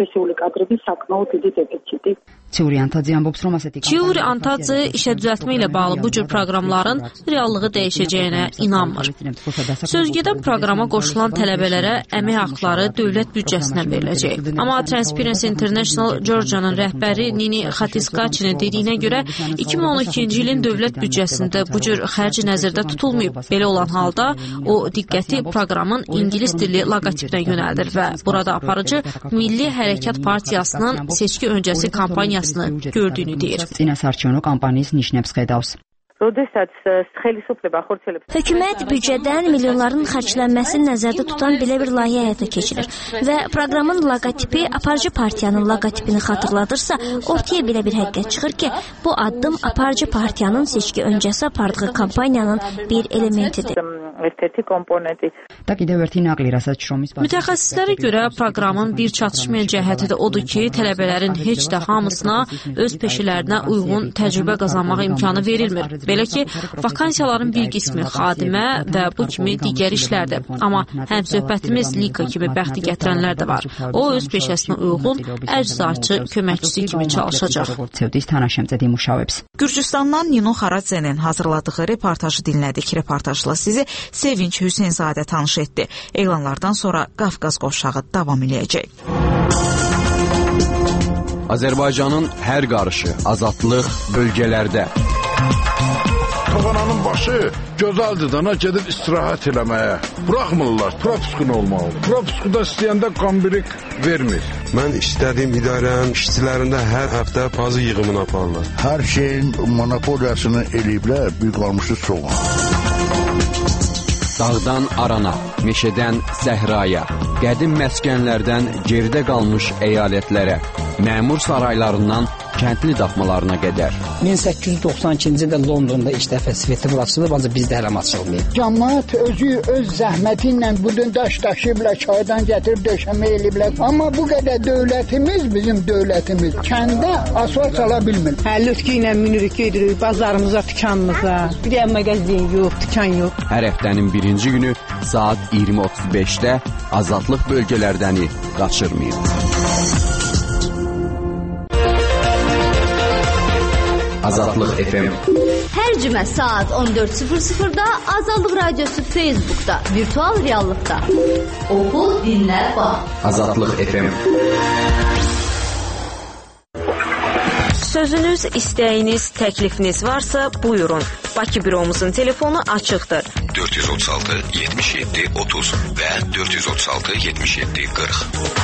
Çiuri Antadze işə düzəltmə ilə bağlı bu cür proqramların reallığı dəyişəcəyinə inanmır. Sözgedən proqrama qoşulan tələbələrə əmək haqqları dövlət büdcəsindən veriləcək. Amma Transparency International Georgia'nın rəhbəri Nini Xatiskaçinin dediyinə görə iki min on ikinci ilin dövlət büdcəsində bu cür xərc nəzərdə tutulmayıb. Belə olan halda o diqqəti proqramın ingilis dilli loqotipinə yönəldir və burada aparıcı Milli Hərəkat Partiyasının seçki öncəsi kampaniyasını gördüyünü deyir. Hökumət büdcədən milyonların xərclənməsini nəzərdə tutan belə bir layihə həyata keçirir və proqramın loqotipi aparıcı partiyanın loqotipini xatırladırsa, ortaya belə bir həqiqət çıxır ki, bu addım aparıcı partiyanın seçki öncəsi apardığı kampaniyanın bir elementidir. Mütəxəssislərə görə proqramın bir çatışmayan cəhəti də odur ki, tələbələrin heç də hamısına öz peşələrinə uyğun təcrübə qazanmaq imkanı verilmir. Belə ki, vakansiyaların bir qismi xadimə və bu kimi digər işlərdir. Amma həm söhbətimiz Lika kimi bəxti gətirənlər də var. O, öz peşəsinə uyğun əczaçı köməkçisi kimi çalışacaq. Gürcüstandan Nino Xaradzenin hazırladığı reportajı dinlədik. Reportajla sizi Sevinç Hüseynzadə tanış etdi. Elanlardan sonra Qafqaz qovşağı davam eləyəcək. Azərbaycanın hər qarışı, azadlıq bölgələrdə. Toğananın başı gözəldir dana gedib istirahət eləməyə. Buraxmırlar, propuskun olmalı. Propuskuda istəyəndə qambirik vermir. Mən istədiyim idarənin işçilərində hər həftə pazı yığımını aparırlar. Hər şeyin monopoliyasını eləyiblər, bir qalmışı soğan. Dağdan arana, meşədən səhraya, qədim məskənlərdən geridə qalmış əyalətlərə, məmur saraylarından kəndli daxmalarına qədər. min səkkiz yüz doxsan ikinci ildə Londonda ilk dəfə festival açılıb, ancaq bizdə hələ açılmayıb. Cəmaət özü öz zəhməti ilə bu gün daş daşıyıblar, çaydan gətirib döşəmə eləyiblər. Amma bu qədər dövlətimiz, bizim dövlətimiz kəndə asfalt sala bilmir. Həllütkü ilə minirik, gedirik bazarımıza, dükanımıza. Bir də mağazin yox, dükan yox. Hər həftənin birinci günü saat iyirmi otuz beşdə azadlıq bölgələrdəni qaçırmayın. Azadlıq F M. Hər cümə saat on dörd sıfır sıfırda Azadlıq Radiosu Facebookda, virtual reallıqda. Oxu, dinlə, bax. Azadlıq F M. Sözünüz, istəyiniz, təklifiniz varsa buyurun. Bakı büromuzun telefonu açıqdır. dörd yüz otuz altı yetmiş yeddi otuz və dörd yüz otuz altı yetmiş yeddi qırx.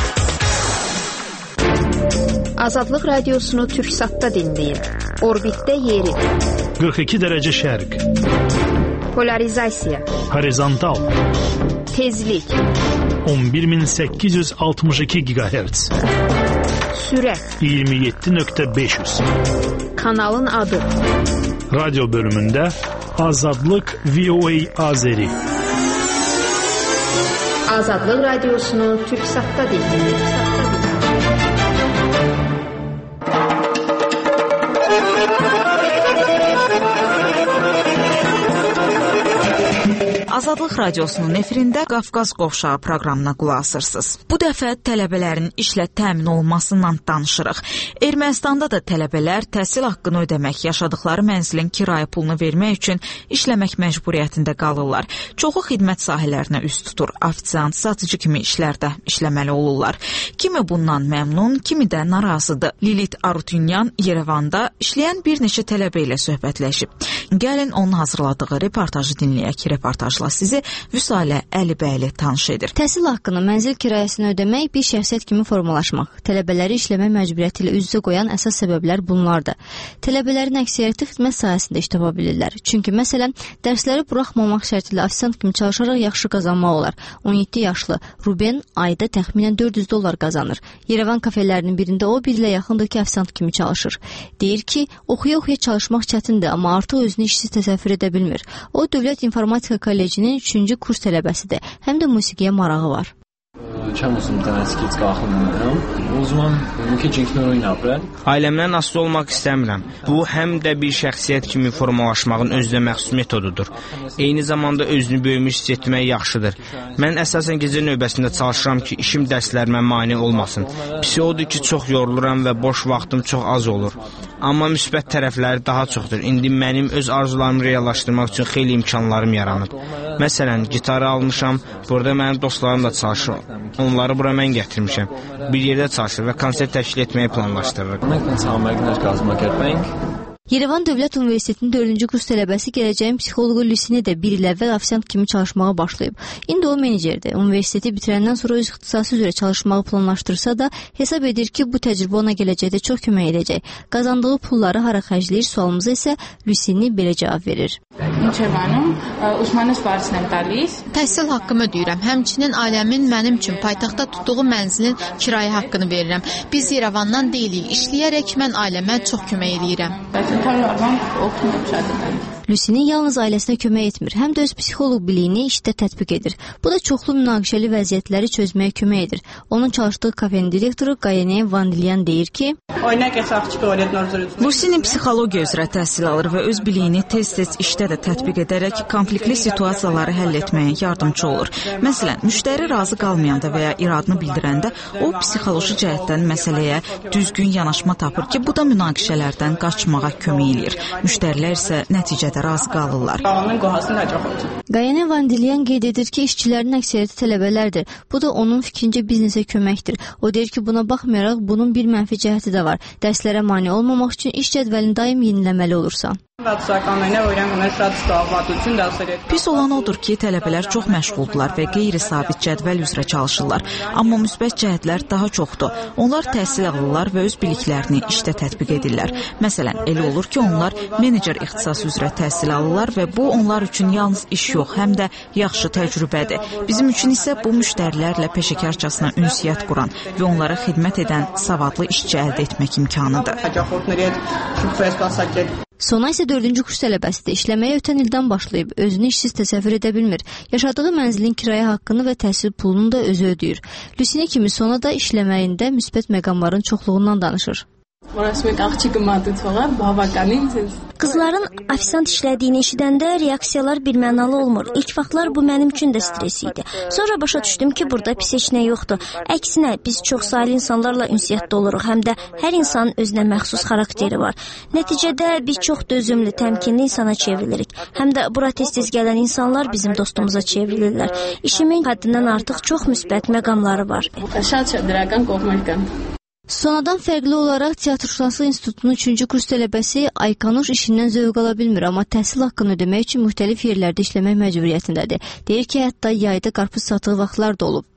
Azadlıq Radiosunu Türksatda dinləyin. Orbitdə yeri. qırx iki dərəcə şərq. Polarizasiya. Horizontal. Tezlik. on bir min səkkiz yüz altmış iki gigahertz. Sürət. iyirmi yeddi nöqtə beş yüz. Kanalın adı. Radyo bölümündə Azadlıq V O A Azeri. Azadlıq Radiosunu Türksatda dinləyin. Azadlıq Radiosunun efirində Qafqaz qovşağı proqramına qulaq asırsınız. Bu dəfə tələbələrin işlə təmin olunmasından danışırıq. Ermənistanda da tələbələr təhsil haqqını ödəmək, yaşadıkları mənzilin kirayə pulunu vermək üçün işləmək məcburiyyətində qalırlar. Çoxu xidmət sahələrinə üst tutur. Ofisiant, satıcı kimi işlərdə işləməli olurlar. Kimi bundan məmnun, kimi də narazıdır. Lilit Arutunyan Yerevanda işləyən bir neçə tələbə ilə söhbətləşib. Gəlin onun hazırladığı reportajı dinləyək. Reportajla sizi Vüsalə Əlibəyli tanış edir. Təhsil haqqını, mənzil kirayəsini ödəmək bir şəxsiyyət kimi formalaşmaq, tələbələri işləmə məcburiyyəti ilə üz-üzə qoyan əsas səbəblər bunlardır. Tələbələrin əksəriyyəti xidmət sahəsində iş tapa bilirlər. Çünki məsələn, dərsləri buraxmamaq şərti ilə ofisiant kimi çalışaraq yaxşı qazanmaq olar. on yeddi yaşlı Ruben ayda təxminən dörd yüz dollar qazanır. Yerevan kafelərinin birində o bir ilə yaxındır ki, ofisiant kimi çalışır. Deyir ki, oxuya-oxuya çalışmaq çətindir, amma artıq özünü işsiz təsəvvür edə bilmir. O, Dövlət İnformatika Kollecinin üçüncü kurs tələbəsidir. Həm də musiqiyə marağı var. Չեմ ուզում տնեսքից կախում ունեմ, ուզում եմ մի քիչ ինքնուրույն ապրել։ Ailəmdən asılı olmaq istəmirəm. Bu həm də bir şəxsiyyət kimi formalaşmağın özünə məxsus metodudur. Eyni zamanda özünü böyümüş hiss etmək yaxşıdır. Mən əsasən gecə növbəsində çalışıram ki, işim dərslərimə mane olmasın. Pisi odur ki, çox yoruluram və boş vaxtım çox az olur. Amma müsbət tərəfləri daha çoxdur. İndi mənim öz arzularımı reallaşdırmaq üçün xeyli imkanlarım yaranıb. Məsələn, gitarı almışam, burada mənim dostlarım da çalışır. Onları bura mən gətirmişəm. Bir yerdə çalışır və konsert təşkil etməyi planlaşdırırıq. Yerevan Dövlət Universitetinin dördüncü kurs tələbəsi gələcəyin psixoloqu Lüsini də bir il əvvəl ofisiant kimi çalışmağa başlayıb. İndi o menecerdir. Universiteti bitirəndən sonra öz ixtisası üzrə çalışmağı planlaşdırsa da hesab edir ki, bu təcrübə ona gələcəkdə çox kömək edəcək. Qazandığı pulları hara xərcləyir sualımıza isə Lüsini belə cavab verir. Təhsil haqqımı ödəyirəm. Həmçinin ailəmin mənim üçün paytaxtda tutduğu mənzilin kirayə haqqını verirəm. Biz Yerevandan deyilik. İşləyərək mən ailəmə çox kömək edirəm. Lüsini yalnız ailəsinə kömək etmir, həm də öz psixoloq biliyini işdə tətbiq edir. Bu da çoxlu münaqişəli vəziyyətləri çözməyə kömək edir. Onun çalışdığı kafenin direktoru Qayene Vandilyan deyir ki, Lüsini psixologiya üzrə təhsil alır və öz biliyini tez-tez işdə də tətbiq edərək konfliktli situasiyaları həll etməyə yardımcı olur. Məsələn, müştəri razı qalmayanda və ya iradını bildirəndə o psixoloji cəhətdən məsələyə düzgün yanaşma tapır ki, bu da münaqişələrdən qaçmağa kömək edir. Müştərilər isə nəticədə razı qalırlar. Qayene Vandilyan qeyd edir ki, işçilərin əksəriyyəti tələbələrdir. Bu da onun fikrincə biznesə köməkdir. O deyir ki, buna baxmayaraq bunun bir mənfi cəhəti də var. Dərslərə mane olmamaq üçün iş cədvəlini daim yeniləməli olursan. Pis olan odur ki, tələbələr çox məşğuldular və qeyri-sabit cədvəl üzrə çalışırlar. Amma müsbət cəhətlər daha çoxdur. Onlar təhsil alırlar və öz biliklərini işdə tətbiq edirlər. Məsələn, elə olur ki, onlar menecer ixtisası üzrə təhsil alırlar və bu onlar üçün yalnız iş yox, həm də yaxşı təcrübədir. Bizim üçün isə bu müştərilərlə peşəkarcasına ünsiyyət quran və onlara xidmət edən savadlı işçi əldə etmək imkanıdır. Sona isə dördüncü kurs tələbəsidir. İşləməyə ötən ildən başlayıb. Özünü işsiz təsəvvür edə bilmir. Yaşadığı mənzilin kirayə haqqını və təhsil pulunu da özü ödəyir. Lüsini kimi Sona da işləməyində müsbət məqamların çoxluğundan danışır. Qızların ofisiant işlədiyini eşidəndə reaksiyalar birmənalı olmur. İlk vaxtlar bu mənim üçün də stres idi. Sonra başa düşdüm ki, burada pis heç nə yoxdur. Əksinə, biz çox saylı insanlarla ünsiyyətdə oluruq, həm də hər insanın özünə məxsus xarakteri var. Nəticədə biz çox dözümlü, təmkinli insana çevrilirik. Həm də bura tez-tez gələn insanlar bizim dostumuza çevrilirlər. İşimin həddindən artıq çox müsbət məqamları var. Sonadan fərqli olaraq Teatrşünaslıq İnstitutunun üçüncü kurs tələbəsi Aykanuş işindən zövq ala bilmir, amma təhsil haqqını ödəmək üçün müxtəlif yerlərdə işləmək məcburiyyətindədir. Deyir ki, hətta yayda qarpız satdığı vaxtlar da olub.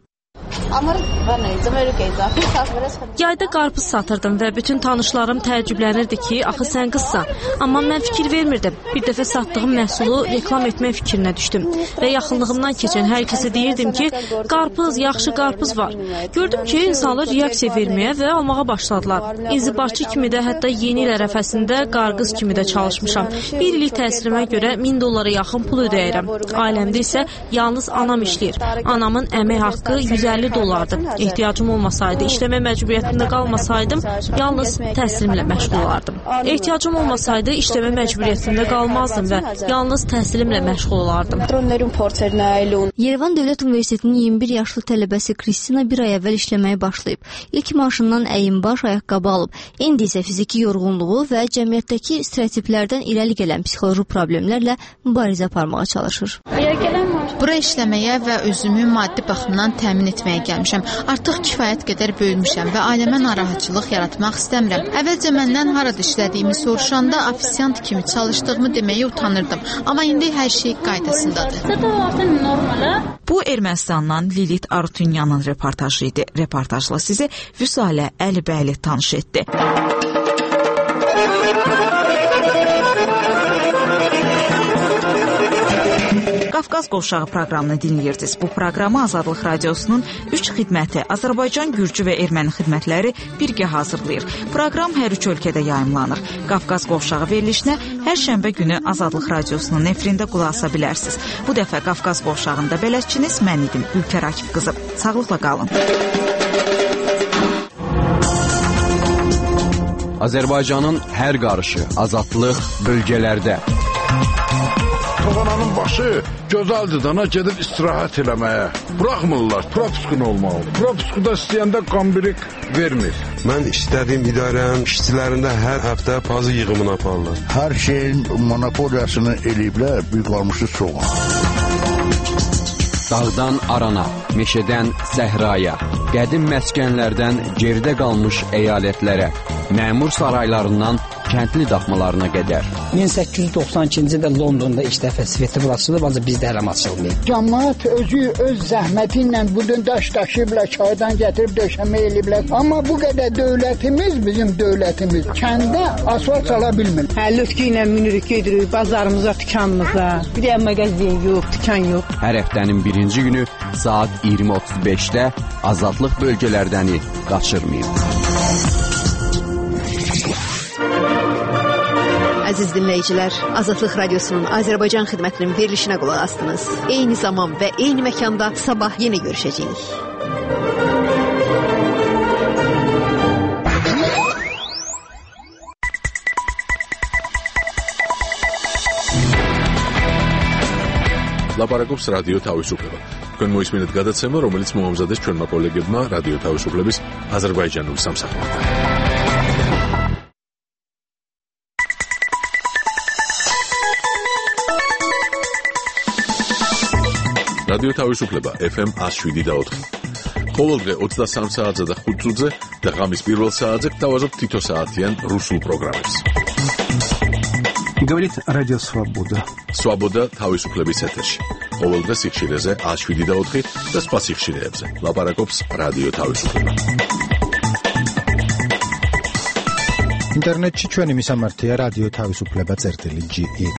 Yayda qarpız satırdım və bütün tanışlarım təəccüblənirdi ki, axı sən qızsan. Amma mən fikir vermirdim. Bir dəfə satdığım məhsulu reklam etmək fikrinə düşdüm və yaxınlığımdan keçən hər kəsə deyirdim ki, qarpız, yaxşı qarpız var. Gördüm ki, insanlar reaksiya verməyə və almağa başladılar. İnzibatçı kimi də, hətta yeni il ərəfəsində qarqız kimi də çalışmışam. Bir illik təhsilimə görə min dollara yaxın pul ödəyirəm. Ailəmdə isə yalnız anam işləyir. Anamın əmək haqqı yüz əlli dollardır. Ehtiyacım olmasaydı, işləmə məcburiyyətində qalmasaydım, yalnız təhsilimlə məşğul olardım. Ehtiyacım olmasaydı, işləmə məcburiyyətində qalmazdım və yalnız təhsilimlə məşğul olardım. Yerevan Dövlət Universitetinin iyirmi bir yaşlı tələbəsi Kristina bir ay əvvəl işləməyə başlayıb. İlk maaşından əyinbaş ayaqqabı alıb. İndi isə fiziki yorğunluğu və cəmiyyətdəki stereotiplərdən irəli gələn psixoloji problemlərlə mübarizə aparmağa çalışır. Bura işləməyə və özümü maddi baxımdan təmin etməyə gəlmişəm. Artıq kifayət qədər böyümüşəm və ailəmə narahatçılıq yaratmaq istəmirəm. Əvvəlcə məndən harada işlədiyimi soruşanda ofisiant kimi çalışdığımı deməyə utanırdım. Amma indi hər şey qaydasındadır. Bu Ermənistandan Lilit Arutunyanın reportajı idi. Reportajla sizi Vüsalə Əlibəyli tanış etdi. Qafqaz Qovşağı proqramını dinləyirsiniz. Bu proqramı Azadlıq Radiosunun üç xidməti Azərbaycan, Gürcü və Erməni xidmətləri birgə hazırlayır. Proqram hər üç ölkədə yayımlanır. Qafqaz Qovşağı verilişinə hər şənbə günü Azadlıq Radiosunun efirində qulaq asa bilərsiniz. Bu dəfə Qafqaz Qovşağında bələdçiniz mən idim, Ülkər Akif qızı. Sağlıqla qalın. Azərbaycanın hər qarışı, azadlıq bölgələrdə. Toğananın başı gözəldir dana gedib istirahət eləməyə. Buraxmırlar, propiskun olmalı. Propiskuda istəyəndə qambirik vermir. Mən istədiyim idarənin işçilərində hər həftə pazı yığımını aparırlar. Hər şeyin monopoliyasını eləyiblər, büyük almışı çox. Dağdan arana, meşədən səhraya, qədim məskənlərdən geridə qalmış əyalətlərə, məmur saraylarından kəndli daxmalarına qədər. min səkkiz yüz doxsan ikinci ildə Londonda ilk dəfə svetofor açılıb, ancaq bizdə hələ açılmayıb. Cəmaət özü öz zəhməti ilə bugün daş daşıyıblar, çaydan gətirib döşəmə eləyiblər. Amma bu qədər dövlətimiz, bizim dövlətimiz kəndə asfalt sala bilmir. Hə, lötkü ilə minirik, gedirik bazarımıza, dükanımıza. Bir də mağazin yox, dükan yox. Hər həftənin birinci günü saat iyirmi otuz beşdə azadlıq bölgələrdəni qaçırmayın. Əziz dinləyicilər, Azadlıq Radiosunun Azərbaycan xidmətinin verilişinə qulaq asdınız. Eyni zaman və eyni məkanda sabah yenə görüşəcəyik. ლაპარაკობს რადიო თავისუფლება. თქვენ მოისმინეთ გადაცემა, რომელიც მოამზადეს ჩვენმა კოლეგებმა რადიო თავისუფლების აზერბაიჯანული სამსახურიდან. რადიო თავისუფლება ეფ ემ one oh seven და four. ყოველდღე ოცდასამ საათზე და ხუთ წუთზე და ღამის პირველ საათზე გთავაზობთ თითო საათიან რუსულ პროგრამებს. Говорит Радио Свобода. Свобода თავისუფლების ეთერში. ყოველდღე სიხშირეზე one oh seven და four და სხვა სიხშირეებზე. ლაპარაკობს რადიო თავისუფლება. ინტერნეტში ჩვენი მისამართია რადიო თავისუფლება წერტილი ჯი ი.